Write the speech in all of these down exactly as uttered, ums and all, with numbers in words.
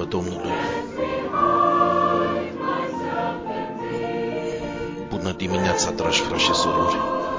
Domnului! Bună dimineața, dragi frați și surori!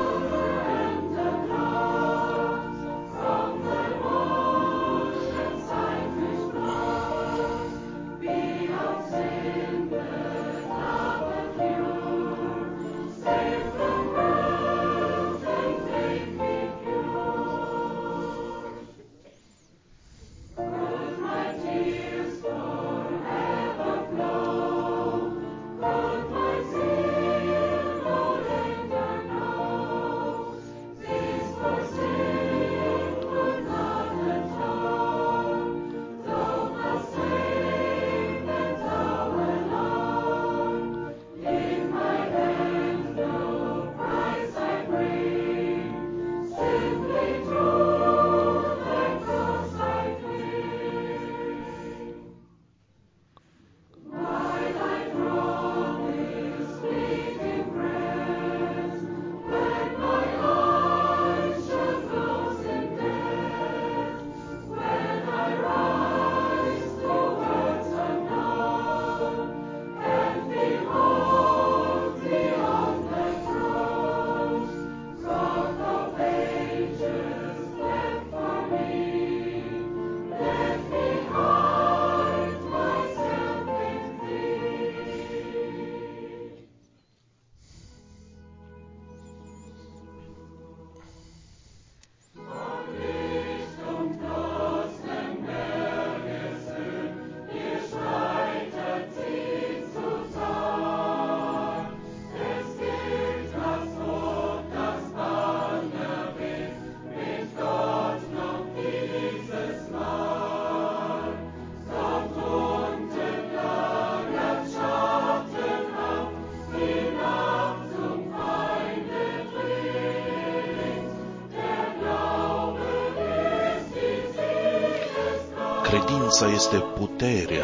Credința este puterea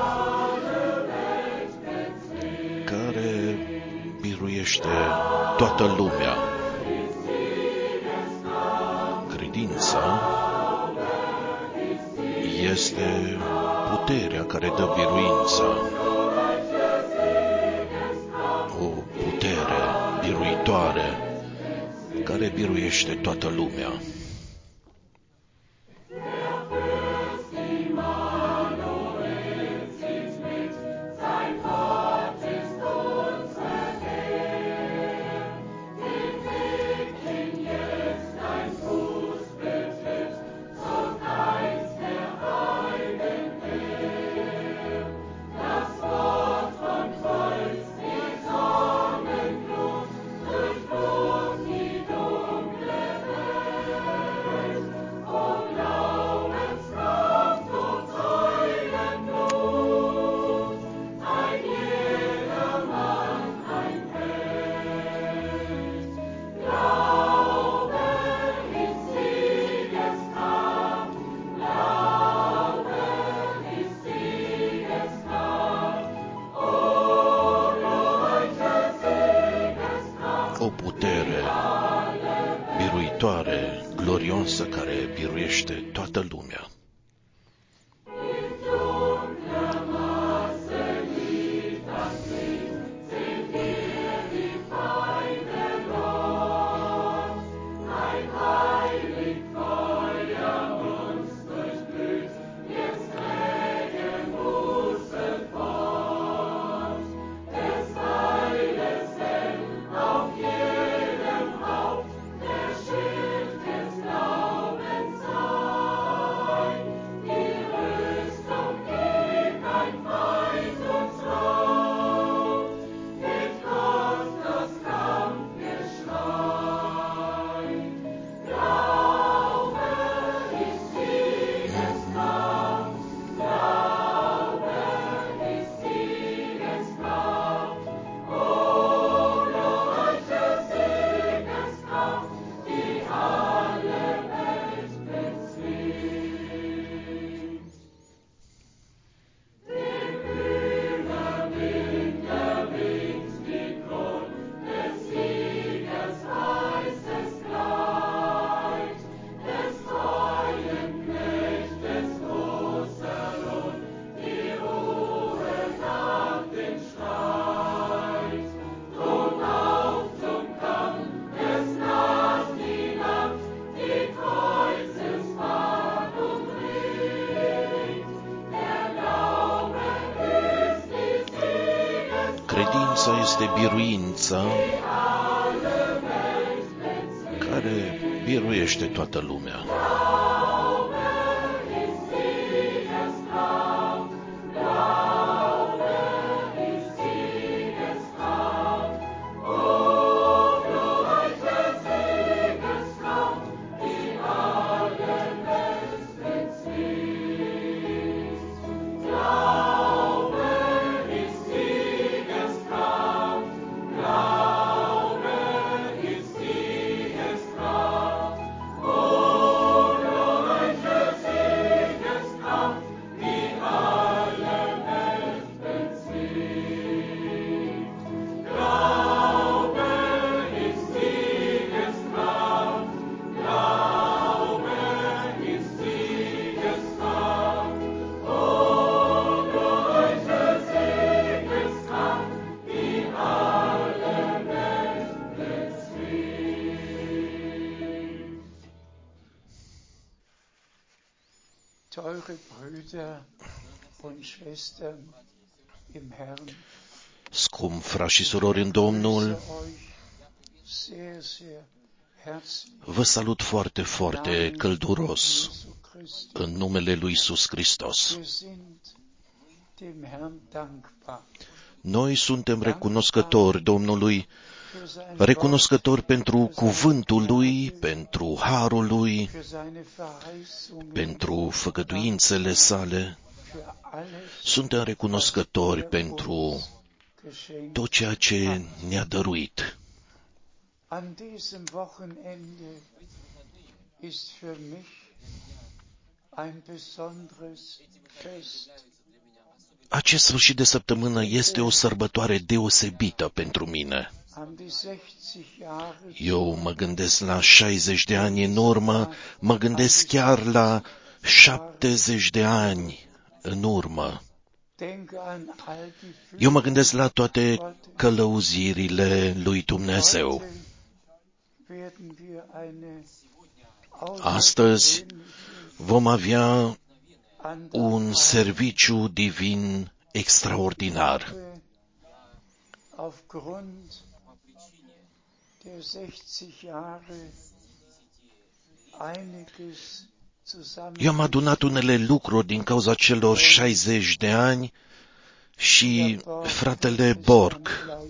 care biruiește toată lumea. Credința este puterea care dă biruința. O putere biruitoare care biruiește toată lumea. O putere biruitoare, glorioasă, care biruiește toată lumea. Auf jedem Haupt der Schild des Glaubens sein. Credința este biruința care biruiește toată lumea. Teure Brüder und Schwestern im Herrn, Scump frați și surori în Domnul, sehr, sehr herzlich vă salut foarte, foarte călduros în numele lui Iisus Hristos. Wir sind dem Herrn dankbar Noi suntem recunoscători Domnului, für sein recunoscători pentru cuvântul Lui, pentru harul Lui, für seine Verheißungen, pentru făgăduințele sale. für alles, Suntem recunoscători pentru geschenkt. tot ceea ce ne-a dăruit. An diesem Wochenende ist für mich ein besonderes Fest. Acest sfârșit de săptămână este o sărbătoare deosebită pentru mine. An die sechzig Jahre Eu mă gândesc la șaizeci de ani în urmă, mă gândesc chiar la șaptezeci de ani în urmă. denke an all die Eu mă gândesc la toate călăuzirile lui Dumnezeu. Heute werden wir eine Astăzi vom avea Andacht un serviciu divin extraordinar. aufgrund der sechzig Jahre einiges Eu am adunat unele lucruri din cauza celor șaizeci de ani și fratele Borg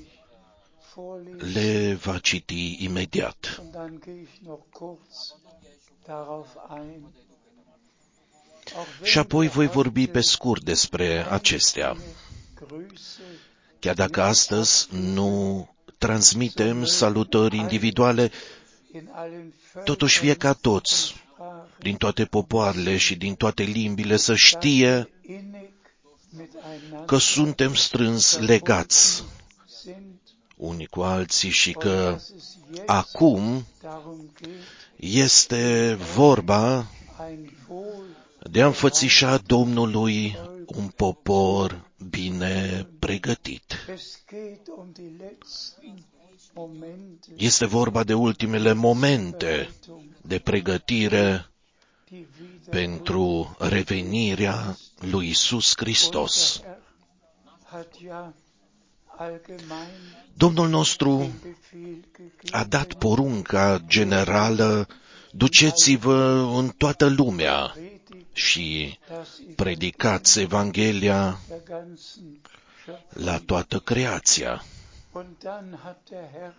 le va citi imediat. und dann gehe ich noch kurz darauf ein. Auch Și wenn apoi wir voi vorbi heute pe scurt despre acestea. Grüße Chiar dacă astăzi nu transmitem salutări individuale, in allen totuși fie ca toți, din toate popoarele și din toate limbile, să știe innig miteinander că suntem strâns legați sind unii cu alții și und că dass es jetzt acum darum geht, este vorba ein wohl de a înfățișa Domnului un popor bine pregătit. es geht um die letzten Momente Este vorba de ultimele momente de pregătire die wieder pentru revenirea lui Isus Hristos. Unser Herr hat ja allgemein Domnul nostru den Befehl a dat gegeben, porunca generală: duceți-vă în toată lumea predigt, și dass ich predicați Evanghelia der ganzen Schöpfung. la toată creația. Und dann hat der Herr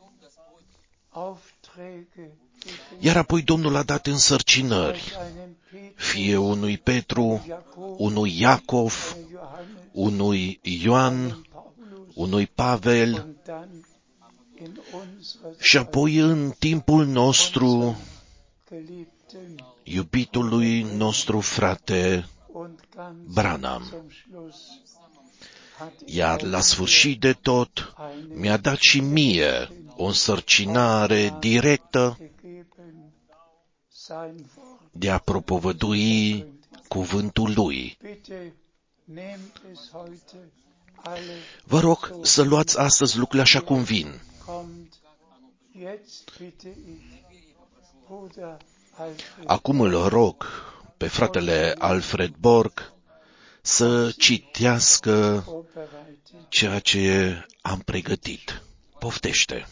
Aufträge gegeben, Iar apoi Domnul a dat însărcinări, als einem fie Petrus, unui Petru, Jakob, unui Iacov, einem Johannes, unui Ioan, einem Paulus unui Pavel, und dann in unserer și apoi în timpul nostru, geliebten iubitului nostru frate und ganz Branham. zum Schluss hat er Iar la sfârșit de tot, eine mi-a dat și mie o însărcinare directă gegeben, sein Wort. de a propovădui cuvântul lui. Bitte nehmt es heute alle Vă rog să luați astăzi lucrurile așa cum vin. kommt. Jetzt bitte ich Bruder Alfred Acum îl rog pe fratele Alfred Borg să citească vorbei ceea ce am pregătit. Poftește!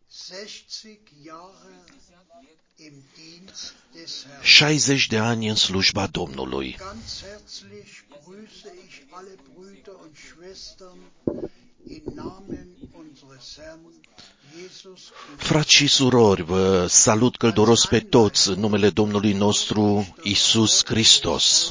șaizeci de ani în slujba Domnului. Frați și surori, vă salut călduros pe toți în numele Domnului nostru Iisus Hristos.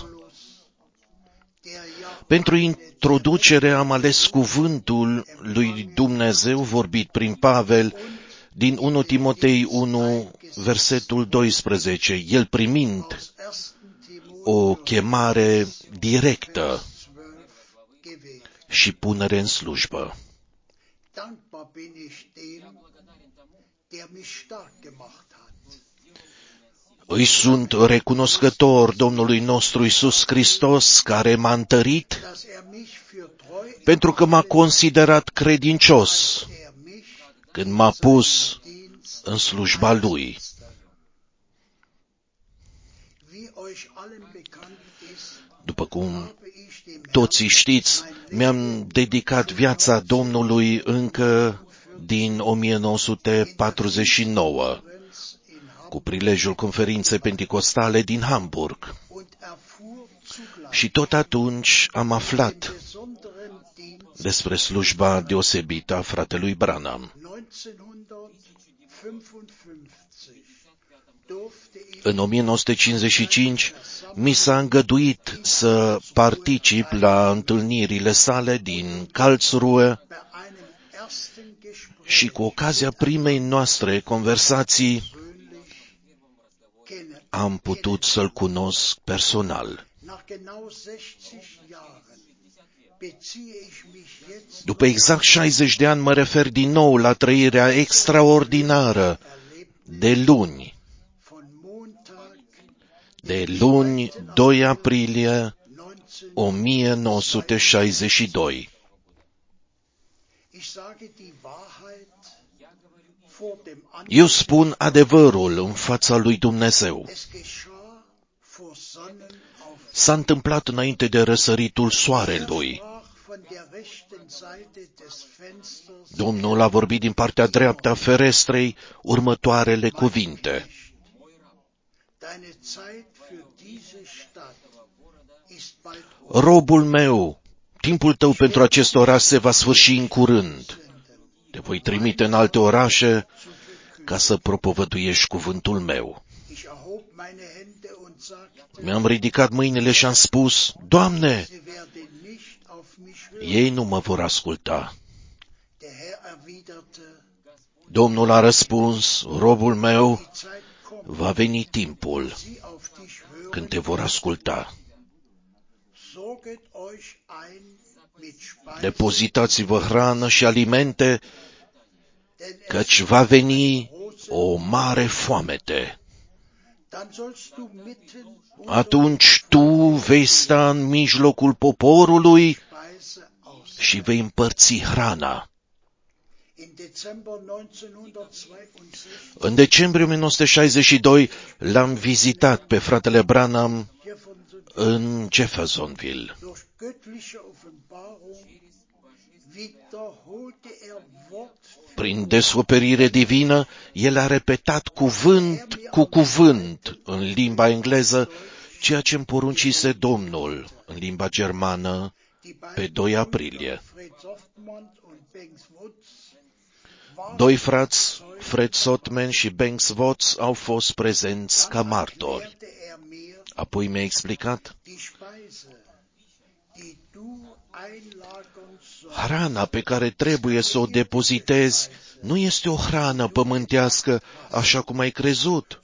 Pentru introducere am ales cuvântul lui Dumnezeu vorbit prin Pavel din unu Timotei unu, versetul doisprezece, el primind o chemare directă și punere în slujbă. Îi sunt recunoscător Domnului nostru Iisus Hristos, care m-a întărit, pentru că m-a considerat credincios când m-a pus în slujba Lui. După cum toți știți, mi-am dedicat viața Domnului încă din o mie nouă sute patruzeci și nouă, cu prilejul conferinței penticostale din Hamburg. Și tot atunci am aflat despre slujba deosebită a fratelui Branham. În o mie nouă sute cincizeci și cinci mi s-a îngăduit să particip la întâlnirile sale din Karlsruhe și cu ocazia primei noastre conversații am putut să-l cunosc personal. După exact șaizeci de ani mă refer din nou la trăirea extraordinară de luni, de luni doi aprilie o mie nouă sute șaizeci și doi. Eu spun adevărul în fața lui Dumnezeu. S-a întâmplat înainte de răsăritul soarelui. Domnul a vorbit din partea dreaptă a ferestrei următoarele cuvinte. Robul meu, timpul tău pentru acest oraș se va sfârși în curând. Te voi trimite în alte orașe ca să propovăduiești cuvântul meu. Mi-am ridicat mâinile și am spus, Doamne, ei nu mă vor asculta. Domnul a răspuns, robul meu, va veni timpul când te vor asculta. Depozitați-vă hrană și alimente, căci va veni o mare foamete. Atunci tu vei sta în mijlocul poporului și vei împărți hrana. În decembrie o mie nouă sute șaizeci și doi l-am vizitat pe fratele Branham în Jeffersonville. Prin descoperire divină, el a repetat cuvânt cu cuvânt în limba engleză ceea ce îmi poruncise Domnul în limba germană pe doi aprilie. Doi frați, Fred Sotman și Banks Watts, au fost prezenți ca martori. Apoi mi-a explicat: hrana pe care trebuie să o depozitezi nu este o hrană pământească, așa cum ai crezut,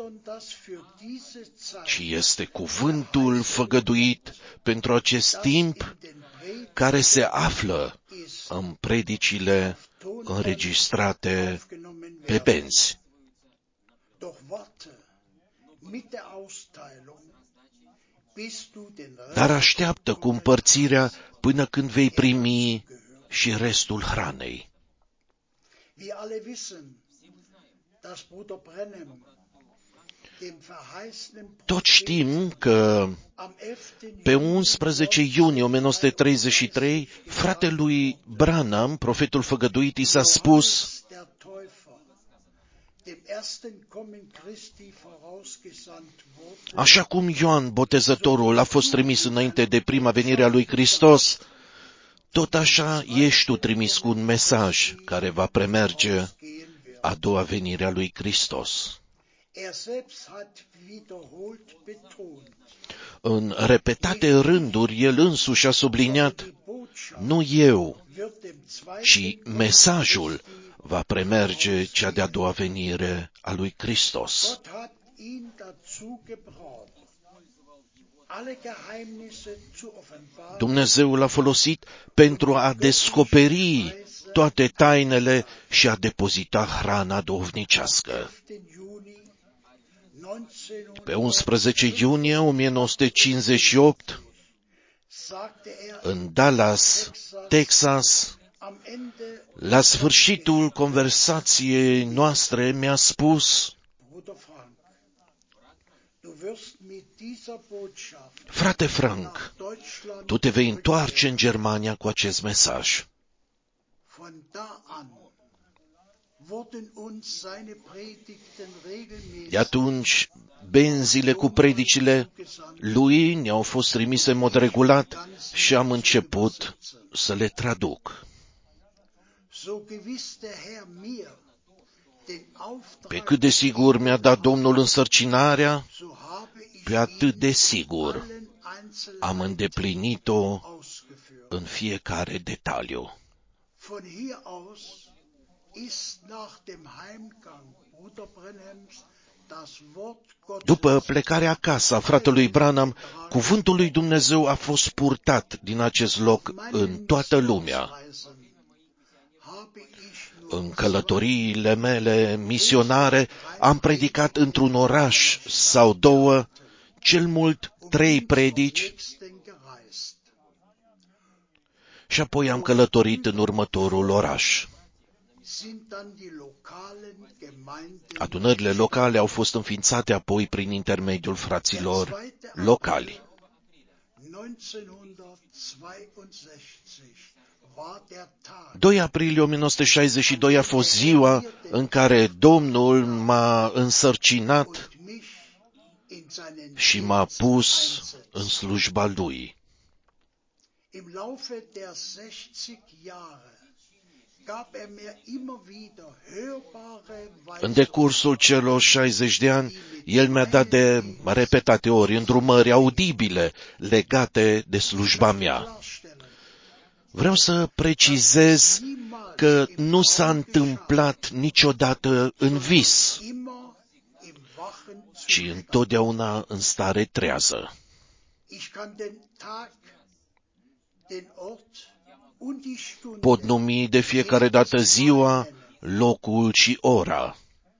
ci este cuvântul făgăduit pentru acest timp care se află în predicile înregistrate pe benzi. Dar așteaptă cu împărțirea până când vei primi și restul hranei. Toți știm că pe unsprezece iunie o mie nouă sute treizeci și trei, fratelui Branham, profetul făgăduit, i s-a spus: așa cum Ioan Botezătorul a fost trimis înainte de prima venire a lui Hristos, tot așa ești tu trimis cu un mesaj care va premerge a doua venire a lui Hristos. În repetate rânduri, el însuși a subliniat: nu eu, ci mesajul va premerge cea de-a doua venire a lui Hristos. Dumnezeu l-a folosit pentru a descoperi toate tainele și a depozita hrana duhovnicească. Pe unsprezece iunie o mie nouă sute cincizeci și opt, în Dallas, Texas, la sfârșitul conversației noastre, mi-a spus: frate Frank, tu te vei întoarce în Germania cu acest mesaj. De atunci, benzile cu predicile lui ne-au fost trimise în mod regulat și am început să le traduc. Pe cât de sigur mi-a dat Domnul însărcinarea, pe atât de sigur am îndeplinit-o în fiecare detaliu. După plecarea acasă a fratelui Branham, cuvântul lui Dumnezeu a fost purtat din acest loc în toată lumea. În călătoriile mele misionare am predicat într-un oraș sau două, cel mult trei predici, și apoi am călătorit în următorul oraș. Adunările locale au fost înființate apoi prin intermediul fraților locali. doi aprilie o mie nouă sute șaizeci și doi a fost ziua în care Domnul m-a însărcinat și m-a pus în slujba Lui. În decursul celor șaizeci de ani, El mi-a dat de repetate ori îndrumări audibile legate de slujba mea. Vreau să precizez că nu s-a întâmplat niciodată în vis, ci întotdeauna în stare trează. Pot numi de fiecare dată ziua, locul și ora.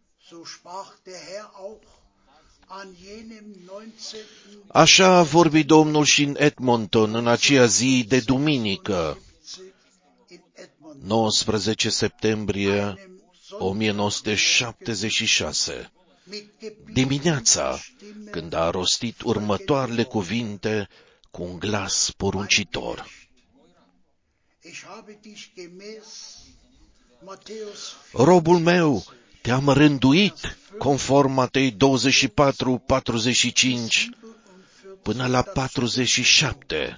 Așa a vorbit Domnul și în Edmonton în aceea zi de duminică, nouăsprezece septembrie o mie nouă sute șaptezeci și șase, dimineața, când a rostit următoarele cuvinte cu un glas poruncitor. Robul meu, te-am rânduit conform Matei douăzeci și patru, patruzeci și cinci până la patruzeci și șapte,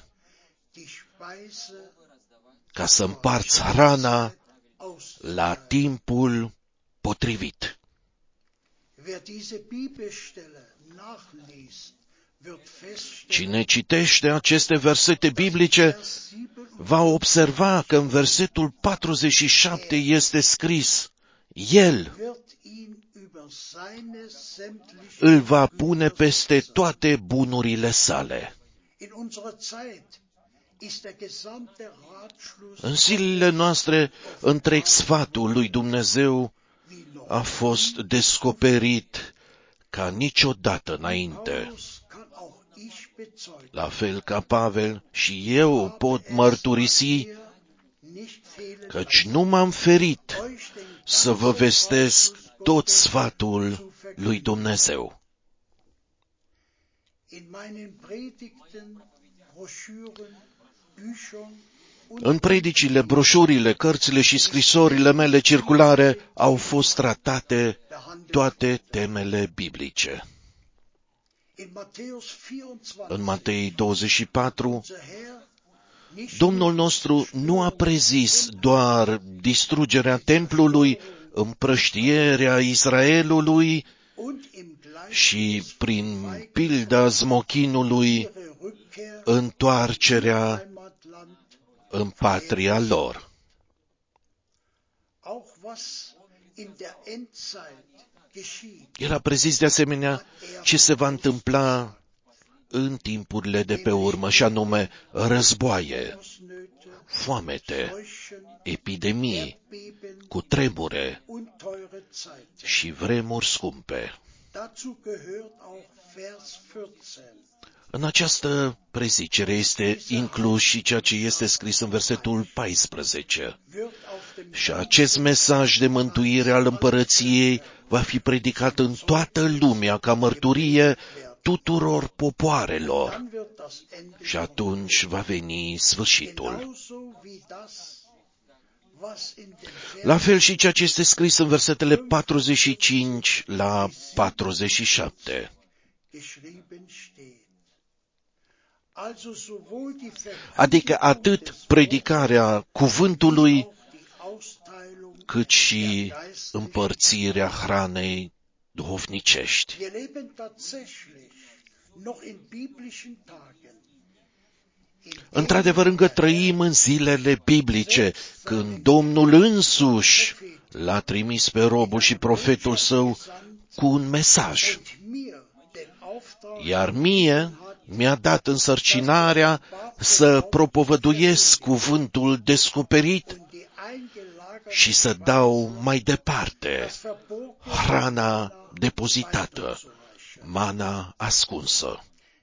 ca să împarți hrana la timpul potrivit. Cine citește aceste versete biblice va observa că în versetul patruzeci și șapte este scris: El îl va pune peste toate bunurile sale. În zilele noastre, întreg sfatul lui Dumnezeu a fost descoperit ca niciodată înainte. La fel ca Pavel, și eu pot mărturisi, căci nu m-am ferit să vă vestesc tot sfatul lui Dumnezeu. În predicile, broșurile, cărțile și scrisorile mele circulare au fost tratate toate temele biblice. În Matei douăzeci și patru, Domnul nostru nu a prezis doar distrugerea templului, împrăștierea Israelului și, prin pilda smochinului, întoarcerea în patria lor. El a prezis de asemenea ce se va întâmpla în timpurile de pe urmă, și anume războaie, foamete, epidemii, cutremure și vremuri scumpe. În această prezicere este inclus și ceea ce este scris în versetul paisprezece. Și acest mesaj de mântuire al împărăției va fi predicat în toată lumea ca mărturie tuturor popoarelor. Și atunci va veni sfârșitul. La fel și ceea ce este scris în versetele patruzeci și cinci la patruzeci și șapte. Adică atât predicarea cuvântului, cât și împărțirea hranei duhovnicești. Într-adevăr, încă trăim în zilele biblice, când Domnul însuși l-a trimis pe robul și profetul său cu un mesaj. Iar mie mi-a dat însărcinarea să propovăduiesc cuvântul descoperit și să dau mai departe hrana depozitată, mana ascunsă.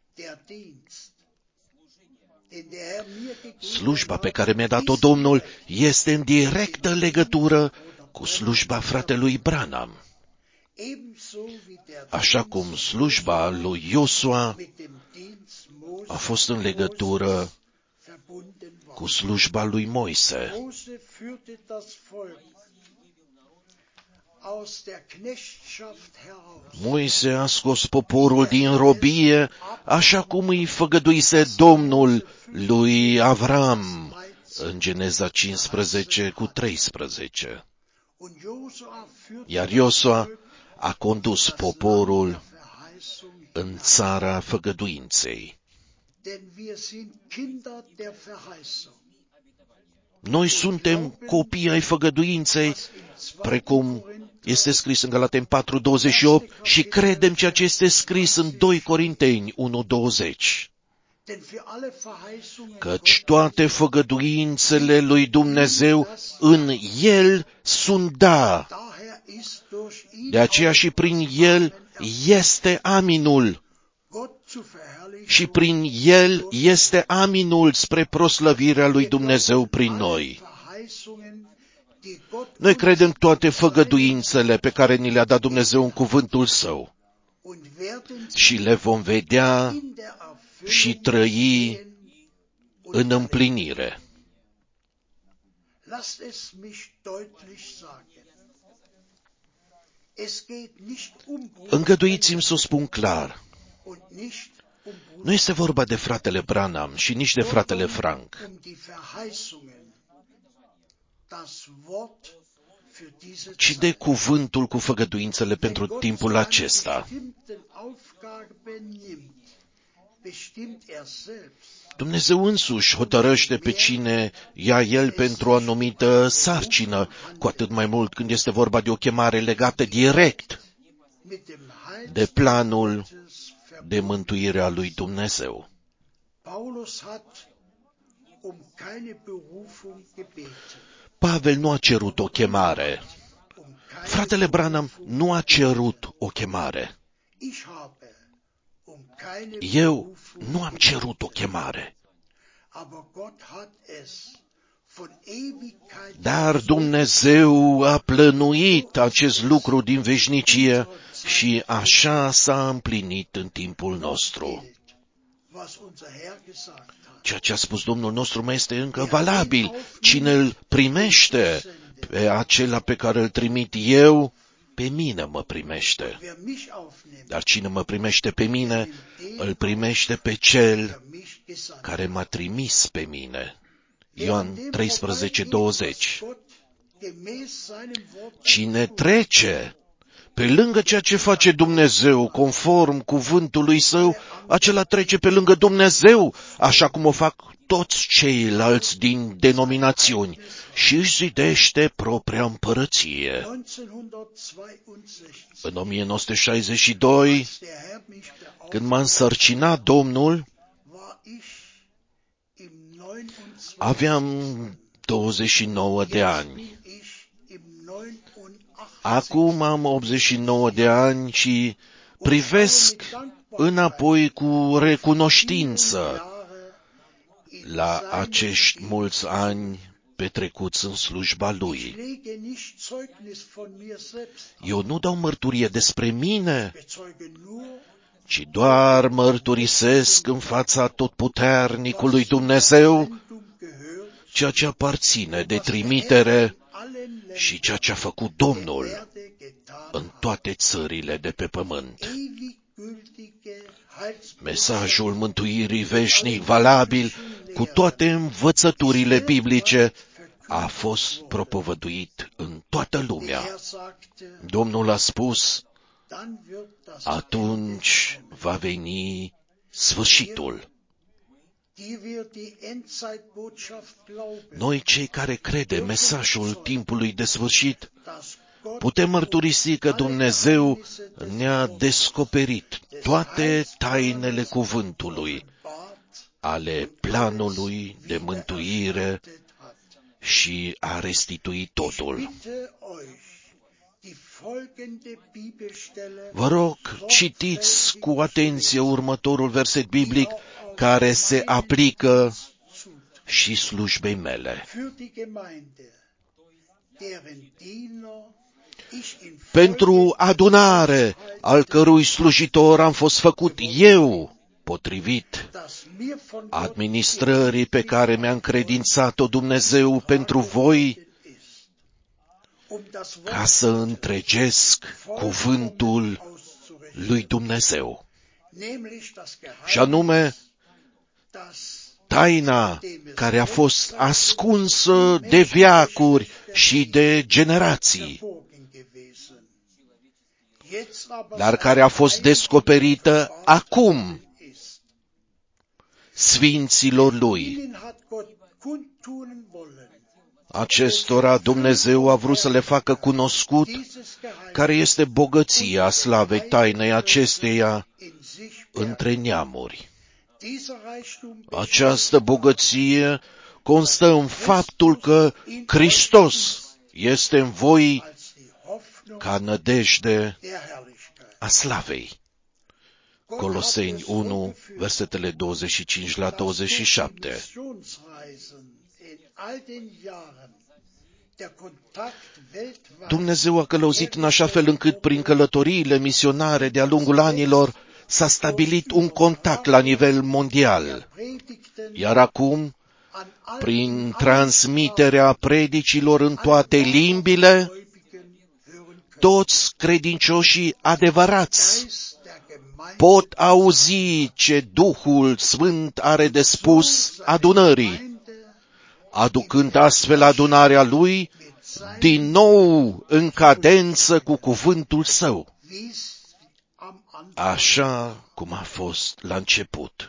Slujba pe care mi-a dat-o Domnul este în directă legătură cu slujba fratelui Branham. Așa cum slujba lui Iosua a fost în legătură cu slujba lui Moise. Moise a scos poporul din robie, așa cum îi făgăduise Domnul lui Avram în Geneza cincisprezece cu treisprezece. Iar Iosua a condus poporul în țara făgăduinței. Noi suntem copii ai făgăduinței, precum este scris în Galateni patru douăzeci și opt, și credem ceea ce este scris în doi Corinteni unu douăzeci. Căci toate făgăduințele lui Dumnezeu în El sunt da. De aceea și prin El este aminul. Și prin El este aminul spre proslăvirea lui Dumnezeu prin noi. Noi credem toate făgăduințele pe care ni le-a dat Dumnezeu în cuvântul Său și le vom vedea și trăi în împlinire. Îngăduiți-mi să o spun clar. Nu este vorba de fratele Branham și nici de fratele Frank, ci de cuvântul cu făgăduințele pentru timpul acesta. Dumnezeu însuși hotărăște pe cine ia El pentru o anumită sarcină, cu atât mai mult când este vorba de o chemare legată direct de planul de mântuire a lui Dumnezeu. Pavel nu a cerut o chemare. Fratele Branham nu a cerut o chemare. Eu nu am cerut o chemare. Dar Dumnezeu a plănuit acest lucru din veșnicie Și așa s-a împlinit în timpul nostru. Ceea ce a spus Domnul nostru mai este încă valabil. Cine îl primește pe acela pe care îl trimit eu, pe mine mă primește. Dar cine mă primește pe mine, îl primește pe cel care m-a trimis pe mine. Ioan treisprezece douăzeci. Cine trece pe lângă ceea ce face Dumnezeu, conform cuvântului Său, acela trece pe lângă Dumnezeu, așa cum o fac toți ceilalți din denominațiuni, și își zidește propria împărăție. În o mie nouă sute șaizeci și doi, când m-a însărcinat Domnul, aveam douăzeci și nouă de ani. Acum am optzeci și nouă de ani și privesc înapoi cu recunoștință la acești mulți ani petrecuți în slujba Lui. Eu nu dau mărturie despre mine, ci doar mărturisesc în fața Totputernicului Dumnezeu ceea ce aparține de trimitere și ceea ce a făcut Domnul în toate țările de pe pământ. Mesajul mântuirii veșnic valabil cu toate învățăturile biblice a fost propovăduit în toată lumea. Domnul a spus, atunci va veni sfârșitul. Noi, cei care credem mesajul timpului de sfârșit, putem mărturisi că Dumnezeu ne-a descoperit toate tainele cuvântului, ale planului de mântuire și a restituit totul. Vă rog, citiți cu atenție următorul verset biblic care se aplică și slujbei mele. Pentru adunare, al cărui slujitor am fost făcut eu, potrivit administrării pe care mi-a încredințat-o Dumnezeu pentru voi, ca să întregesc cuvântul lui Dumnezeu. Și anume, taina care a fost ascunsă de veacuri și de generații, dar care a fost descoperită acum sfinților Lui. Acestora Dumnezeu a vrut să le facă cunoscut care este bogăția slavei tainei acesteia între neamuri. Această bogăție constă în faptul că Hristos este în voi ca nădejde a slavei. Coloseni unu, versetele douăzeci și cinci la douăzeci și șapte. Dumnezeu a călăuzit în așa fel încât prin călătoriile misionare de-a lungul anilor s-a stabilit un contact la nivel mondial. Iar acum, prin transmiterea predicilor în toate limbile, toți credincioșii adevărați pot auzi ce Duhul Sfânt are de spus adunării, aducând astfel adunarea Lui din nou în cadență cu cuvântul Său, așa cum a fost la început.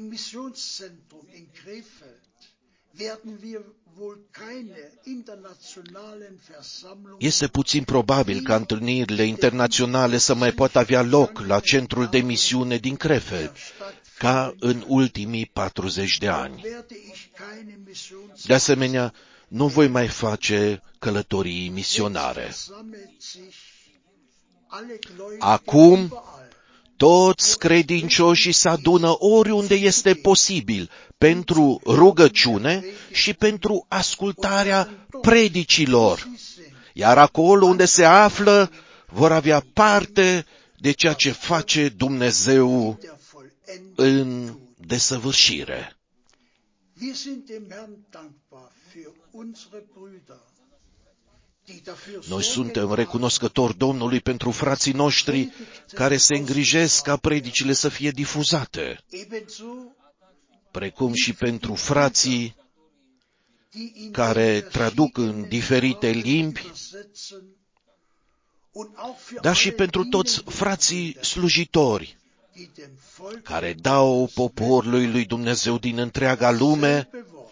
Este puțin probabil ca întâlnirile internaționale să mai poată avea loc la centrul de misiune din Krefeld, ca în ultimii patruzeci de ani. De asemenea, nu voi mai face călătorii misionare. Acum, toți credincioșii se adună oriunde este posibil pentru rugăciune și pentru ascultarea predicilor, iar acolo unde se află vor avea parte de ceea ce face Dumnezeu în desăvârșire. Noi suntem recunoscători Domnului pentru frații noștri care se îngrijesc ca predicile să fie difuzate, precum și pentru frații care traduc în diferite limbi, dar și pentru toți frații slujitori care dau poporului lui Dumnezeu din întreaga lume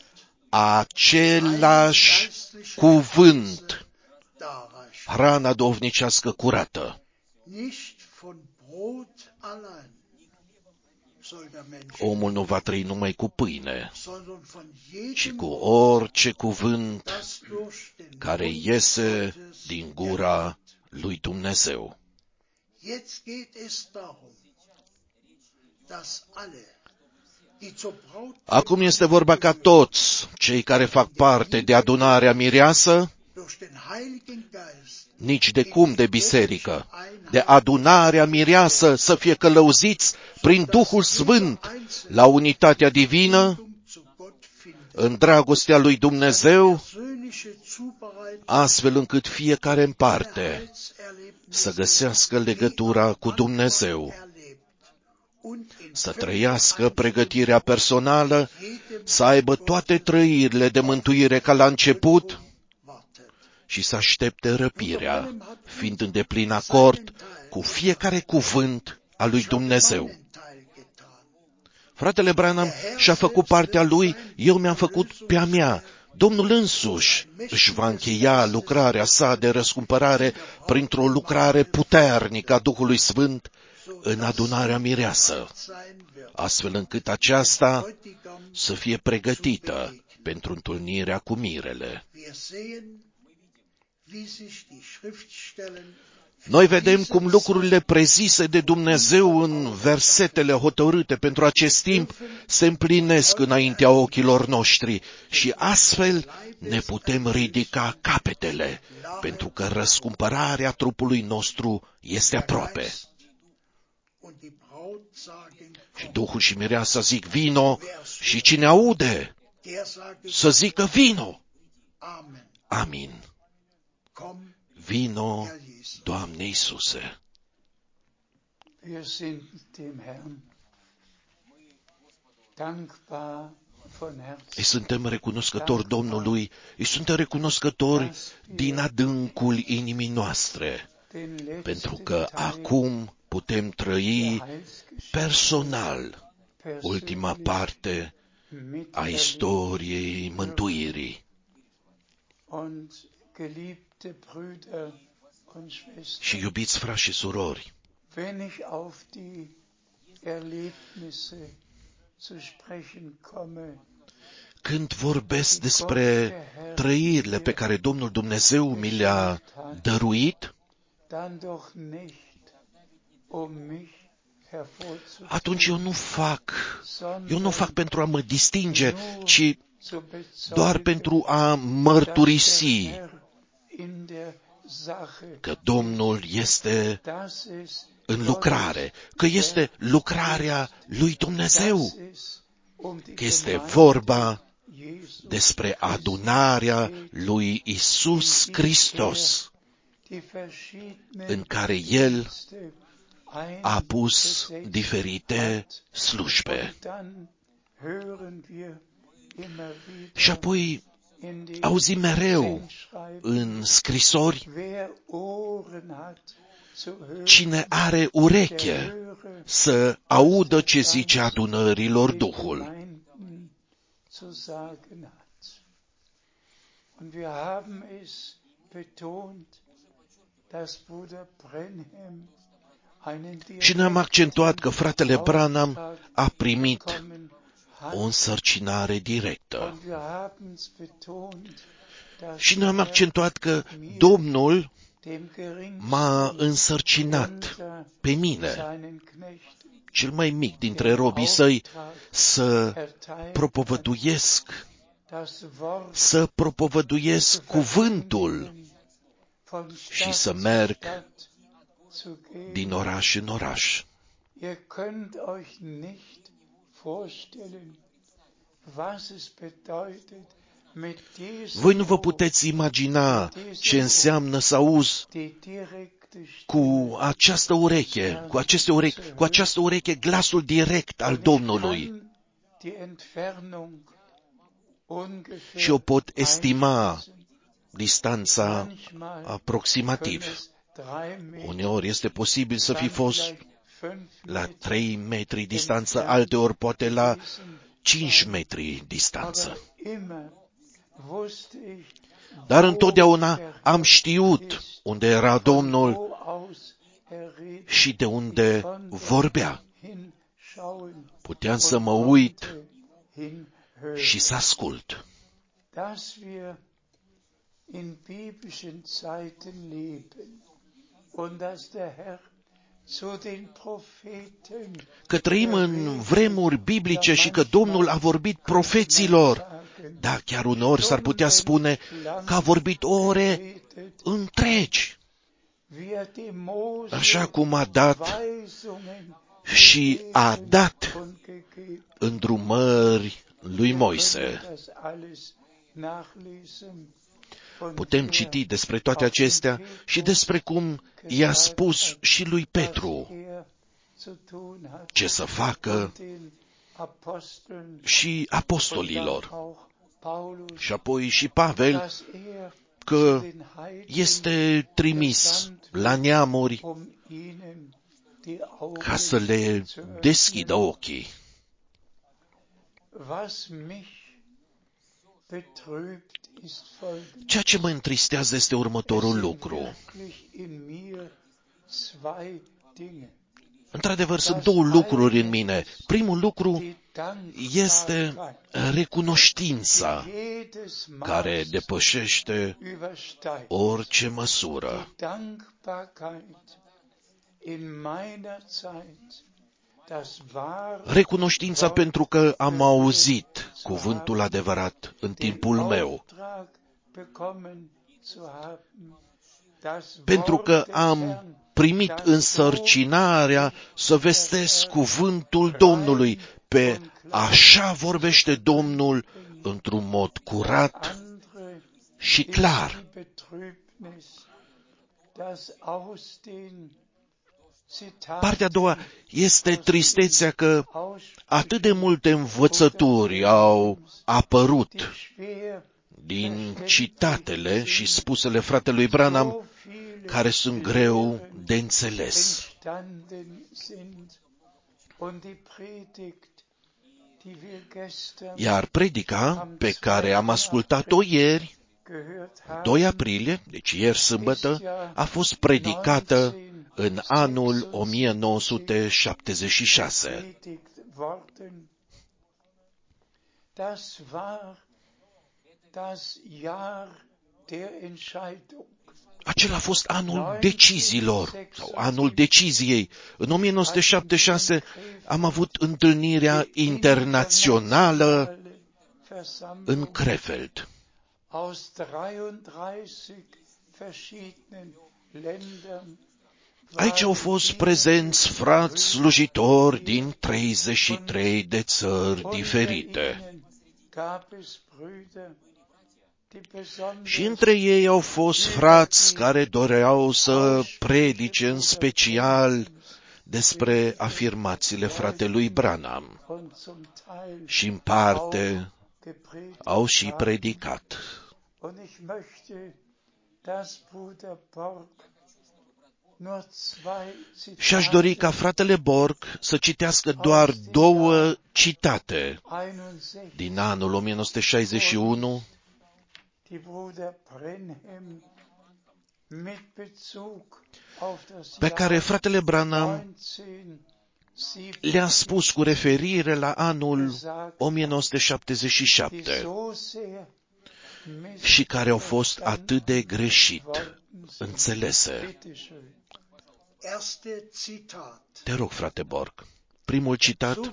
același cuvânt, hrana duhovnicească curată. Omul nu va trăi numai cu pâine, ci cu orice cuvânt care iese din gura lui Dumnezeu. Acum este vorba ca toți cei care fac parte de adunarea mireasă, nici de cum de biserică, de adunarea mireasă, să fie călăuziți prin Duhul Sfânt la unitatea divină, în dragostea lui Dumnezeu, astfel încât fiecare în parte să găsească legătura cu Dumnezeu, să trăiască pregătirea personală, să aibă toate trăirile de mântuire ca la început și să aștepte răpirea, fiind în deplin acord cu fiecare cuvânt al lui Dumnezeu. Fratele Branham și-a făcut partea lui, eu mi-am făcut pe a mea. Domnul însuși își va încheia lucrarea sa de răscumpărare printr-o lucrare puternică a Duhului Sfânt în adunarea mireasă, astfel încât aceasta să fie pregătită pentru întâlnirea cu mirele. Noi vedem cum lucrurile prezise de Dumnezeu în versetele hotărâte pentru acest timp se împlinesc înaintea ochilor noștri și astfel ne putem ridica capetele, pentru că răscumpărarea trupului nostru este aproape. Și Duhul și mireasa zic vino și cine aude să zică vino. Amin. Vino, Doamne Iisuse. Îi suntem recunoscători Domnului, îi suntem recunoscători din adâncul inimii noastre, pentru că acum putem trăi personal ultima parte a istoriei mântuirii. Și iubiți frați și surori, când vorbesc despre trăirile pe care Domnul Dumnezeu mi le-a dăruit, atunci eu nu fac, eu nu fac pentru a mă distinge, ci doar pentru a mărturisi că Domnul este în lucrare, că este lucrarea lui Dumnezeu, că este vorba despre adunarea lui Iisus Hristos, în care El a pus diferite slujbe. Și apoi auzim mereu în scrisori, cine are ureche să audă ce zice adunărilor Duhul. Și ne-am accentuat că fratele Branham a primit o însărcinare directă. Și ne-am accentuat că Domnul m-a însărcinat pe mine, cel mai mic dintre robii săi, să propovăduiesc, să propovăduiesc cuvântul și să merg zu gehen. din oraș în oraș. Ihr könnt euch nicht vorstellen, was es bedeutet, mit diesem Voi nu vă Ohr puteți imagina ce înseamnă să auzi die direkte cu această ureche, cu aceste urechi, cu această ureche glasul direct al Domnului. die Entfernung ungefähr Și o pot estima einschätzen. distanța Manchmal können aproximativ. es drei Meter, Uneori este posibil să fi dann fost vielleicht fünf la Meter trei metri distanță, entfernt alteori poate la gewesen cinci sein. metri distanță. Aber immer wusste ich, Dar wo întotdeauna der am Herr știut ist, unde era von Domnul wo aus er redet. și de Ich unde konnte vorbea. hinschauen Puteam să und mă uit konnte hinhören. și să ascult. Dass wir in biblischen Zeiten leben und dass der Herr zu den Propheten Că trăim în vremuri biblice și că Domnul a vorbit profeților. Da, chiar uneori s-ar putea spune că a vorbit ore întregi, așa cum a dat și a dat îndrumări lui Moise. Putem citi despre toate acestea și despre cum i-a spus și lui Petru ce să facă și apostolilor. Și apoi și Pavel că este trimis la neamuri ca să le deschidă ochii. Ceea ce mă întristează este următorul lucru. Într-adevăr, sunt două lucruri în mine. Primul lucru este recunoștința care depășește orice măsură. Recunoștința pentru că am auzit cuvântul adevărat în timpul meu. Pentru că am primit însărcinarea să vestesc cuvântul Domnului. Pe așa vorbește Domnul într-un mod curat și clar. Partea a doua este tristețea că atât de multe învățături au apărut din citatele și spusele fratelui Branham, care sunt greu de înțeles. Iar predica pe care am ascultat-o ieri, doi aprilie, deci ieri sâmbătă, a fost predicată în anul o mie nouă sute șaptezeci și șase. Acela a fost anul deciziilor, sau anul deciziei. În o mie nouă sute șaptezeci și șase am avut întâlnirea internațională în Krefeld. Aici au fost prezenți frați slujitori din treizeci și trei de țări diferite. Și între ei au fost frați care doreau să predice în special despre afirmațiile fratelui Branham. Și în parte au și predicat. Și aș dori ca fratele Borg să citească doar două citate din anul o mie nouă sute șaizeci și unu, pe care fratele Branham le-a spus cu referire la anul o mie nouă sute șaptezeci și șapte și care au fost atât de greșit înțelese. Te rog, frate Borg, primul citat: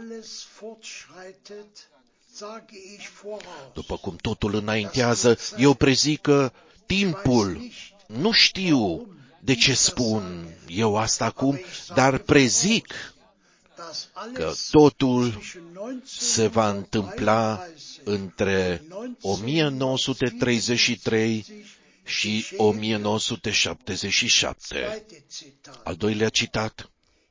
după cum totul înaintează, eu prezic că timpul, nu știu de ce spun eu asta acum, dar prezic că totul se va întâmpla între o mie nouă sute treizeci și trei și o mie nouă sute șaptezeci și șapte. Al doilea citat.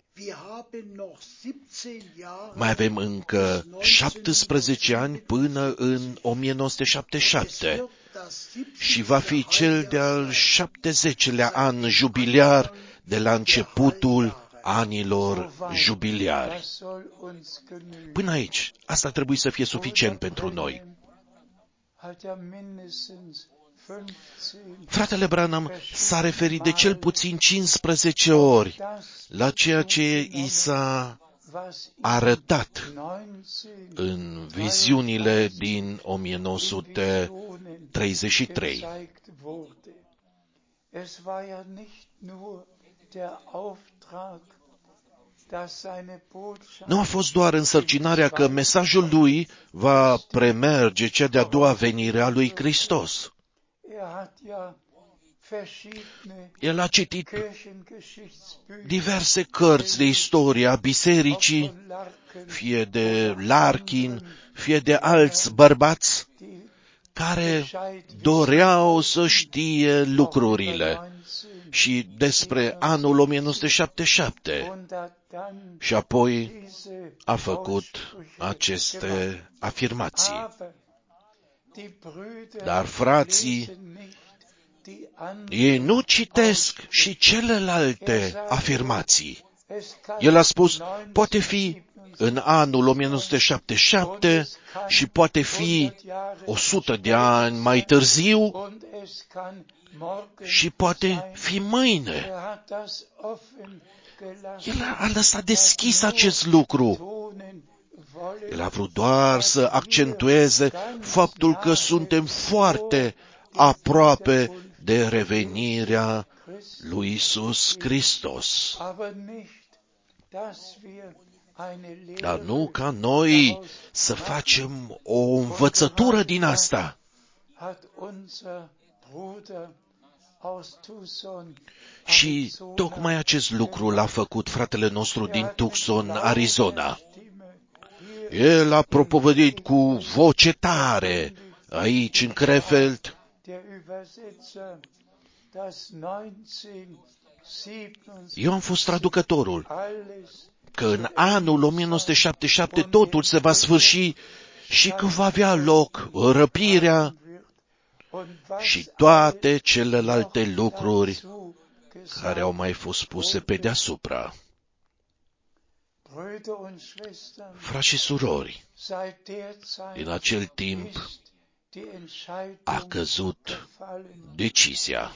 Mai avem încă șaptesprezece ani până în o mie nouă sute șaptezeci și șapte și va fi cel de-al șaptezecelea an jubiliar de la începutul anilor jubiliari. Până aici, asta trebuie să fie suficient pentru noi. Fratele Branham s-a referit de cel puțin cincisprezece ori la ceea ce i s-a arătat în viziunile din o mie nouă sute treizeci și trei. Nu a fost doar însărcinarea că mesajul lui va premerge cea de-a doua venire a lui Hristos. El a citit diverse cărți de istorie a bisericii, fie de Larkin, fie de alți bărbați, care doreau să știe lucrurile și despre anul o mie nouă sute șaptezeci și șapte. Și apoi a făcut aceste afirmații. Dar frații, ei nu citesc și celelalte afirmații. El a spus, poate fi în anul o mie nouă sute șaptezeci și șapte și poate fi o sută de ani mai târziu și poate fi mâine. El a lăsat deschis acest lucru. El a vrut doar să accentueze faptul că suntem foarte aproape de revenirea lui Iisus Hristos. Dar nu ca noi să facem o învățătură din asta. Și tocmai acest lucru l-a făcut fratele nostru din Tucson, Arizona. El a propovăduit cu voce tare aici, în Krefeld, eu am fost traducătorul, că în anul o mie nouă sute șaptezeci și șapte totul se va sfârși și că va avea loc răpirea și toate celelalte lucruri care au mai fost puse pe deasupra. Frați și surori, în acel timp a căzut decizia.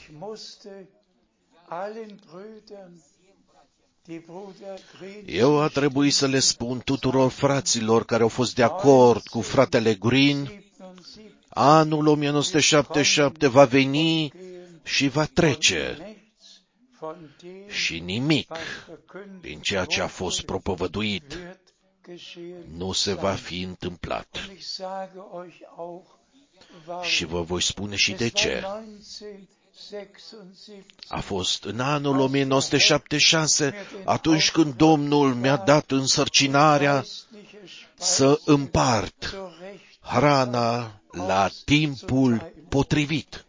Eu a trebuit să le spun tuturor fraților care au fost de acord cu fratele Green, anul o mie nouă sute șaptezeci și șapte va veni și va trece și nimic din ceea ce a fost propovăduit nu se va fi întâmplat. Și vă voi spune și de ce. A fost în anul o mie nouă sute șaptezeci și șase, atunci când Domnul mi-a dat însărcinarea să împart hrana la timpul potrivit.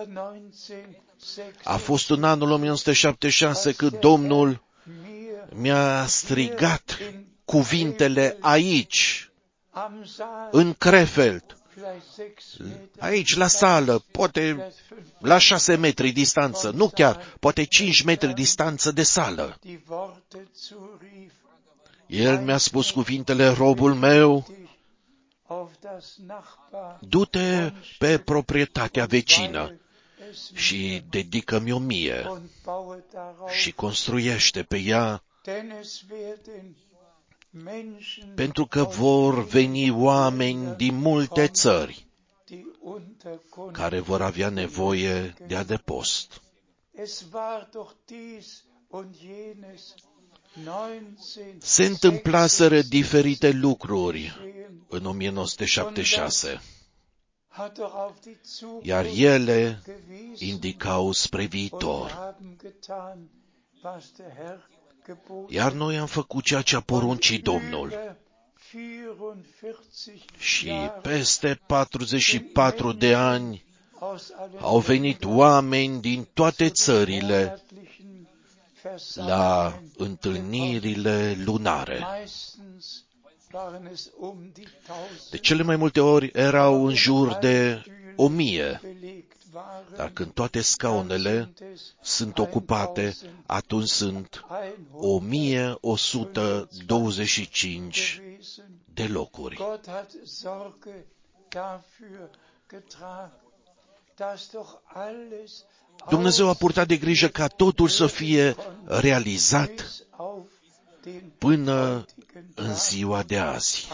A fost în anul o mie nouă sute șaptezeci și șase când Domnul mi-a strigat cuvintele aici, în Krefeld, aici la sală, poate la șase metri distanță, nu chiar, poate cinci metri distanță de sală. El mi-a spus cuvintele, robul meu, du-te pe proprietatea vecină și dedică-mi o mie și construiește pe ea, pentru că vor veni oameni din multe țări care vor avea nevoie de adăpost. Se întâmplaseră diferite lucruri în o mie nouă sute șaptezeci și șase. iar ele indicau spre viitor. Iar noi am făcut ceea ce a poruncit Domnul. Și peste patruzeci și patru de ani au venit oameni din toate țările la întâlnirile lunare. De cele mai multe ori erau în jur de o mie, dar când toate scaunele sunt ocupate, atunci sunt o mie o sută douăzeci și cinci de locuri. Dumnezeu a purtat de grijă ca totul să fie realizat până în ziua de azi.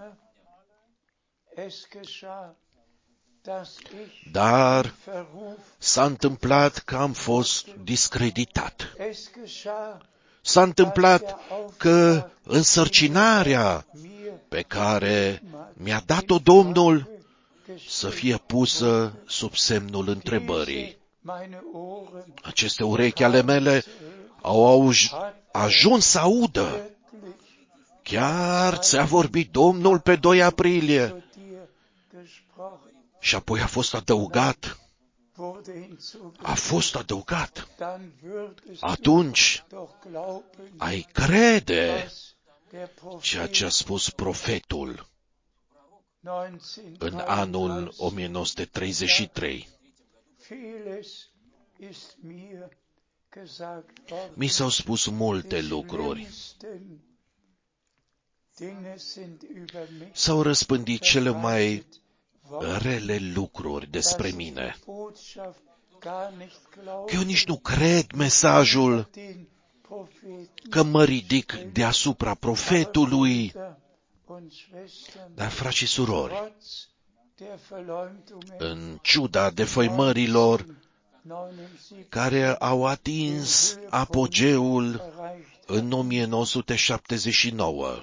Dar s-a întâmplat că am fost discreditat. S-a întâmplat că însărcinarea pe care mi-a dat-o Domnul să fie pusă sub semnul întrebării. Aceste urechi ale mele au ajuns să audă. Chiar ți-a vorbit Domnul pe doi aprilie. Și apoi a fost adăugat. A fost adăugat. Atunci ai crede ceea ce a spus profetul în anul o mie nouă sute treizeci și trei. Mi s-au spus multe lucruri. S-au răspândit cele mai rele lucruri despre mine. Că eu nici nu cred mesajul că mă ridic deasupra profetului. Dar, frați și surori, în ciuda defăimărilor care au atins apogeul în o mie nouă sute șaptezeci și nouă,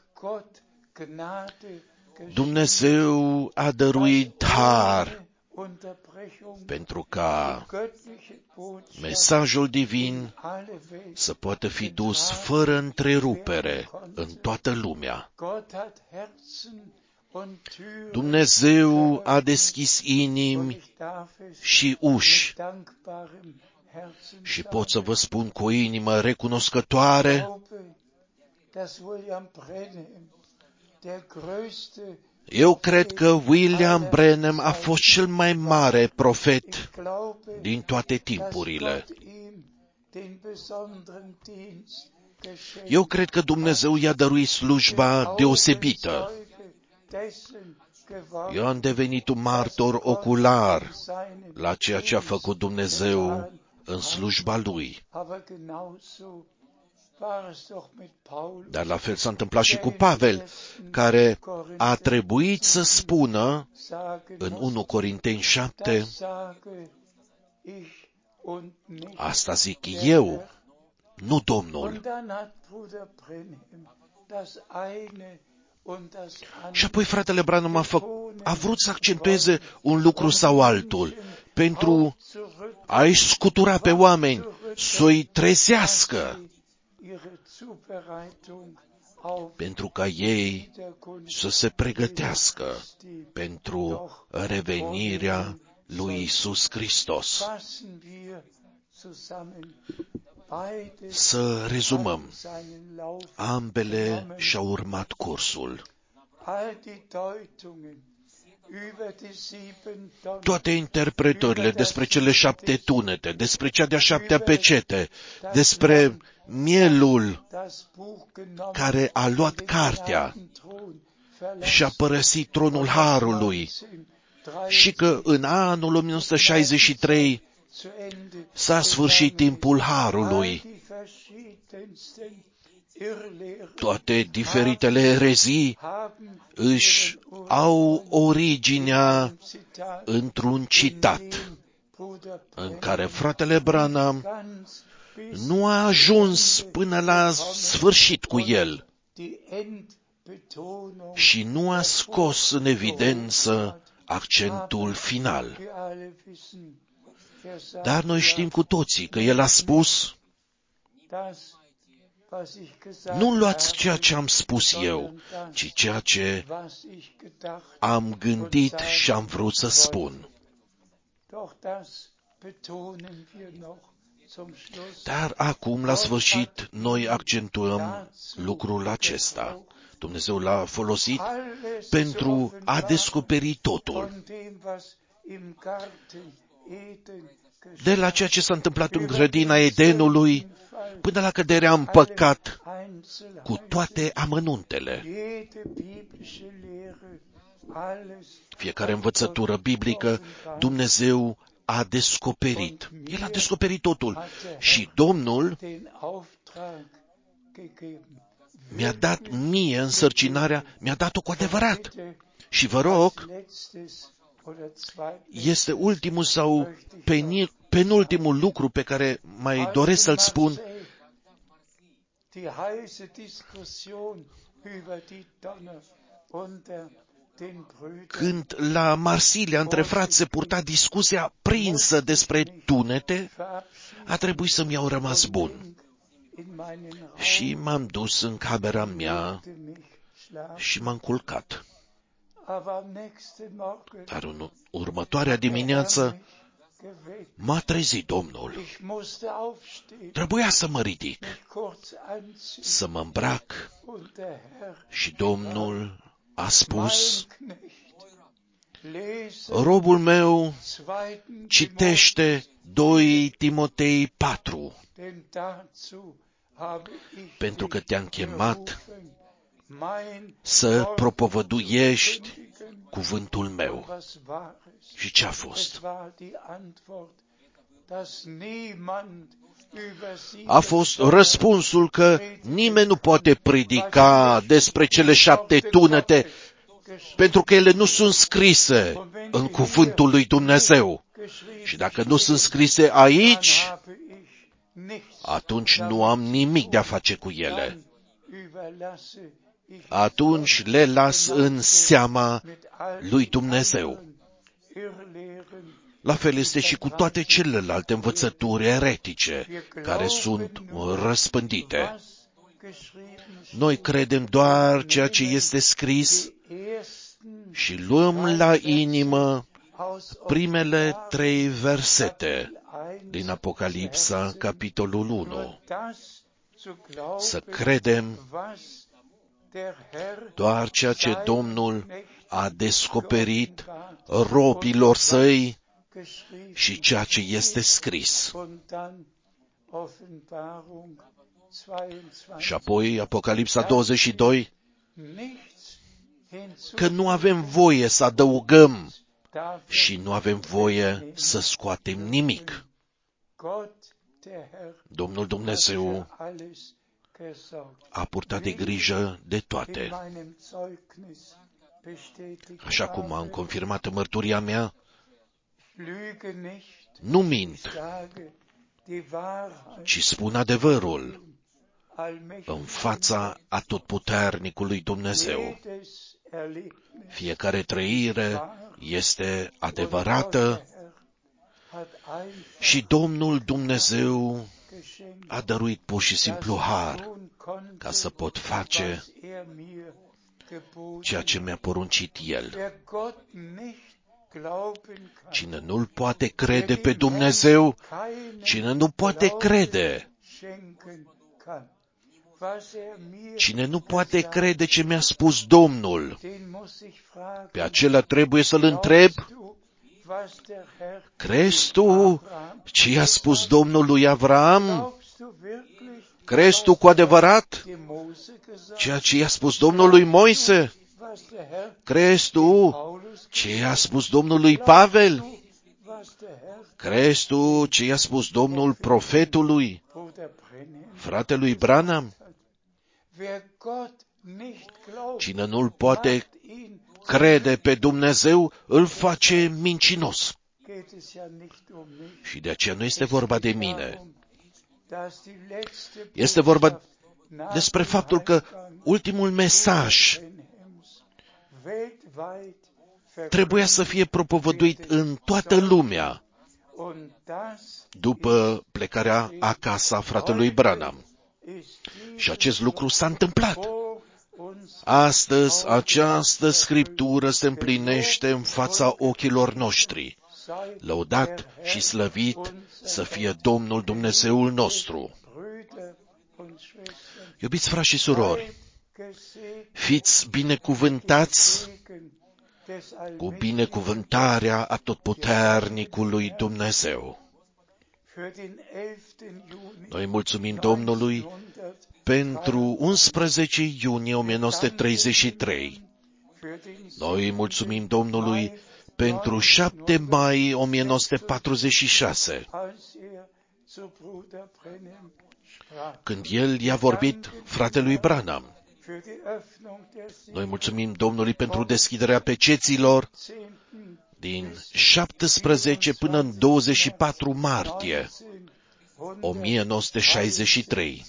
Dumnezeu a dăruit har pentru ca mesajul divin să poată fi dus fără întrerupere în toată lumea. Dumnezeu a deschis inimi și uși și pot să vă spun cu o inimă recunoscătoare, eu cred că William Branham a fost cel mai mare profet din toate timpurile. Eu cred că Dumnezeu i-a dăruit slujba deosebită. Eu am devenit un martor ocular la ceea ce a făcut Dumnezeu în slujba Lui. Dar la fel s-a întâmplat și cu Pavel, care a trebuit să spună în unu Corinteni șapte, asta zic eu, nu Domnul. Și apoi fratele Branham a, fă, a vrut să accentueze un lucru sau altul pentru a-i scutura pe oameni, să-i trezească, pentru ca ei să se pregătească pentru revenirea lui Iisus Hristos. Să rezumăm, ambele și-au urmat cursul. Toate interpretările despre cele șapte tunete, despre cea de-a șaptea pecete, despre mielul care a luat cartea și a părăsit tronul Harului și că în anul o mie nouă sute șaizeci și trei s-a sfârșit timpul Harului. Toate diferitele erezii își au originea într-un citat în care fratele Branham nu a ajuns până la sfârșit cu el și nu a scos în evidență accentul final. Dar noi știm cu toții că El a spus: nu luați ceea ce am spus eu, ci ceea ce am gândit și am vrut să spun. Dar acum, la sfârșit, noi accentuăm lucrul acesta. Dumnezeu l-a folosit pentru a descoperi totul. De la ceea ce s-a întâmplat în grădina Edenului până la căderea în păcat, cu toate amănuntele. Fiecare învățătură biblică, Dumnezeu a descoperit. El a descoperit totul. Și Domnul mi-a dat mie însărcinarea, mi-a dat-o cu adevărat. Și vă rog, este ultimul sau penultimul lucru pe care mai doresc să-l spun. Când la Marsilia între frați se purta discuția prinsă despre tunete, a trebuit să-mi iau rămas bun. Și m-am dus în camera mea și m-am culcat. Dar în următoarea dimineață m-a trezit Domnul. Trebuia să mă ridic, să mă îmbrac și Domnul a spus: robul meu citește doi Timotei patru, pentru că te-am chemat să propovăduiești cuvântul meu. Și ce a fost? A fost răspunsul că nimeni nu poate predica despre cele șapte tunete, pentru că ele nu sunt scrise în cuvântul lui Dumnezeu. Și dacă nu sunt scrise aici, atunci nu am nimic de a face cu ele. Atunci le las în seama lui Dumnezeu. La fel este și cu toate celelalte învățături eretice care sunt răspândite. Noi credem doar ceea ce este scris și luăm la inimă primele trei versete din Apocalipsa, capitolul unu. Să credem doar ceea ce Domnul a descoperit robilor săi și ceea ce este scris. Și apoi Apocalipsa douăzeci și doi, că nu avem voie să adăugăm și nu avem voie să scoatem nimic. Domnul Dumnezeu a purtat de grijă de toate. Așa cum am confirmat în mărturia mea, nu mint, ci spun adevărul în fața atotputernicului Dumnezeu. Fiecare trăire este adevărată și Domnul Dumnezeu a dăruit pur și simplu har ca să pot face ceea ce mi-a poruncit El. Cine nu-L poate crede pe Dumnezeu, cine nu poate crede, cine nu poate crede ce mi-a spus Domnul, pe acela trebuie să-L întreb: crezi tu ce i-a spus Domnul lui Avram? Crezi tu cu adevărat ceea ce i-a spus Domnul lui Moise? Crezi tu ce i-a spus Domnul lui Pavel? Crezi tu ce i-a spus Domnul profetului, fratelui Branham? Cine nu-L poate crede pe Dumnezeu, îl face mincinos. Și de aceea nu este vorba de mine. Este vorba despre faptul că ultimul mesaj trebuia să fie propovăduit în toată lumea după plecarea acasă a fratelui Branham. Și acest lucru s-a întâmplat. Astăzi, această scriptură se împlinește în fața ochilor noștri. Lăudat și slăvit să fie Domnul Dumnezeul nostru. Iubiți frați și surori, fiți binecuvântați cu binecuvântarea atotputernicului Dumnezeu. Noi mulțumim Domnului pentru unsprezece iunie o mie nouă sute treizeci și trei. Noi mulțumim Domnului pentru șapte mai o mie nouă sute patruzeci și șase, când el i-a vorbit fratelui Branham. Noi mulțumim Domnului pentru deschiderea peceților din șaptesprezece până în douăzeci și patru martie o mie nouă sute șaizeci și trei.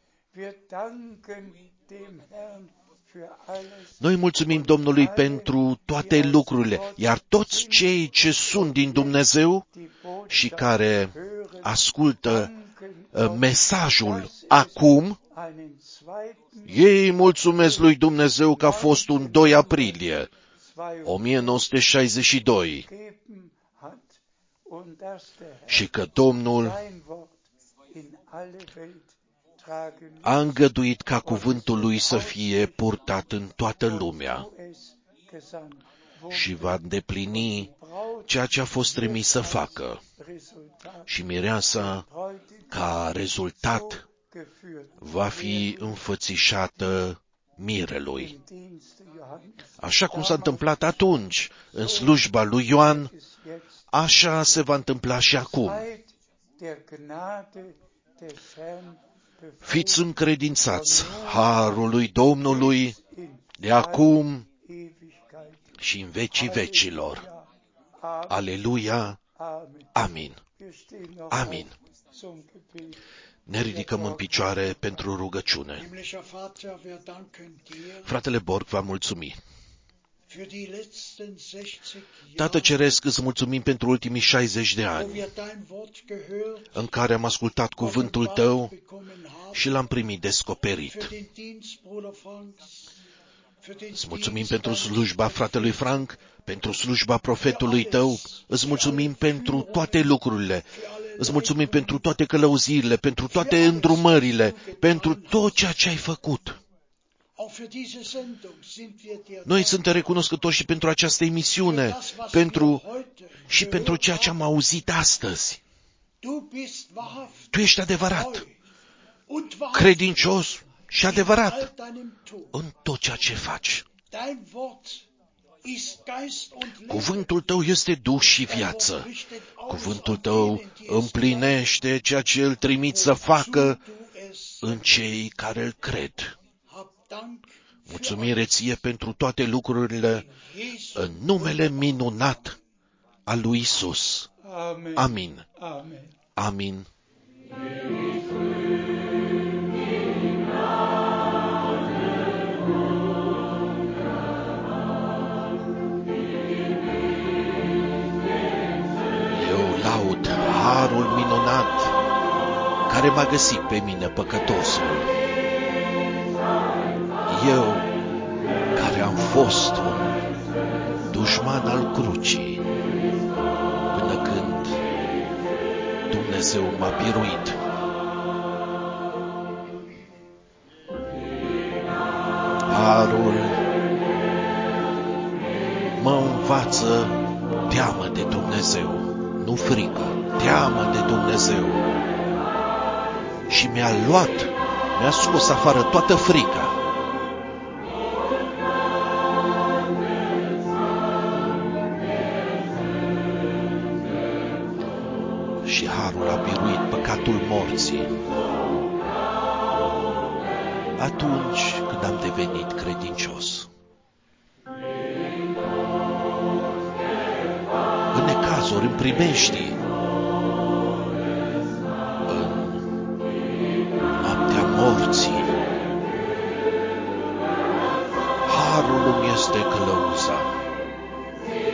Noi mulțumim Domnului pentru toate lucrurile, iar toți cei ce sunt din Dumnezeu și care ascultă mesajul acum, ei mulțumesc lui Dumnezeu că a fost un doi aprilie o mie nouă sute șaizeci și doi și că Domnul a îngăduit ca cuvântul lui să fie purtat în toată lumea și va îndeplini ceea ce a fost trimis să facă. Și mireasa, ca rezultat, va fi înfățișată mirelui. Așa cum s-a întâmplat atunci în slujba lui Ioan, așa se va întâmpla și acum. Fiți încredințați harului Domnului de acum și în vecii vecilor. Aleluia! Amin! Amin! Ne ridicăm în picioare pentru rugăciune. Fratele Borg va mulțumi. Tată Ceresc, îți mulțumim pentru ultimii șaizeci de ani în care am ascultat cuvântul Tău și l-am primit descoperit. Îți mulțumim pentru slujba fratelui Frank, pentru slujba profetului Tău, îți mulțumim pentru toate lucrurile, îți mulțumim pentru toate călăuzirile, pentru toate îndrumările, pentru tot ceea ce ai făcut. Noi suntem recunoscători și pentru această emisiune, pentru și pentru ceea ce am auzit astăzi. Tu ești adevărat, credincios și adevărat în tot ceea ce faci. Cuvântul Tău este duh și viață. Cuvântul Tău împlinește ceea ce îl trimiți să facă în cei care îl cred. Mulțumire Ție pentru toate lucrurile în numele minunat al lui Isus. Amin. Amin. Eu laud harul minunat care m-a găsit pe mine, păcătosul. Eu, care am fost un dușman al crucii, până când Dumnezeu m-a biruit. Harul mă învață teamă de Dumnezeu, nu frică, teamă de Dumnezeu. Și mi-a luat, mi-a scos afară toată frica. Și harul a biruit păcatul morții atunci când am devenit credincios. În necazuri, în primeștii, în noaptea morții, harul îmi este călăuza.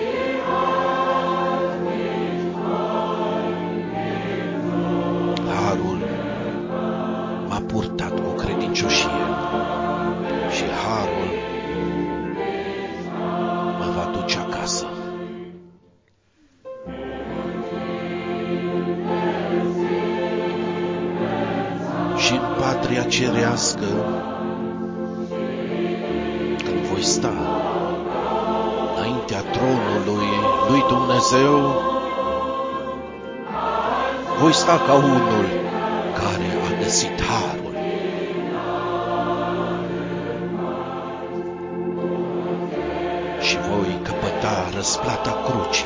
patria cerească, când voi sta înaintea tronului lui Dumnezeu, voi sta ca unul care a găsit harul. Și voi căpăta răsplata crucii.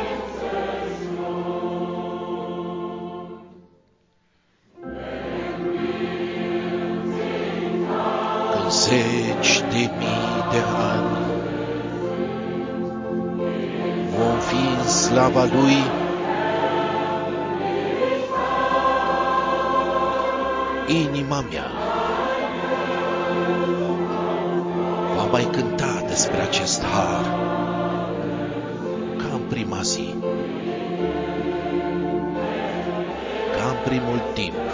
Când zeci de mii de ani vom fi în slava Lui, inima mea va mai cânta despre acest har ca în prima zi, ca în primul timp.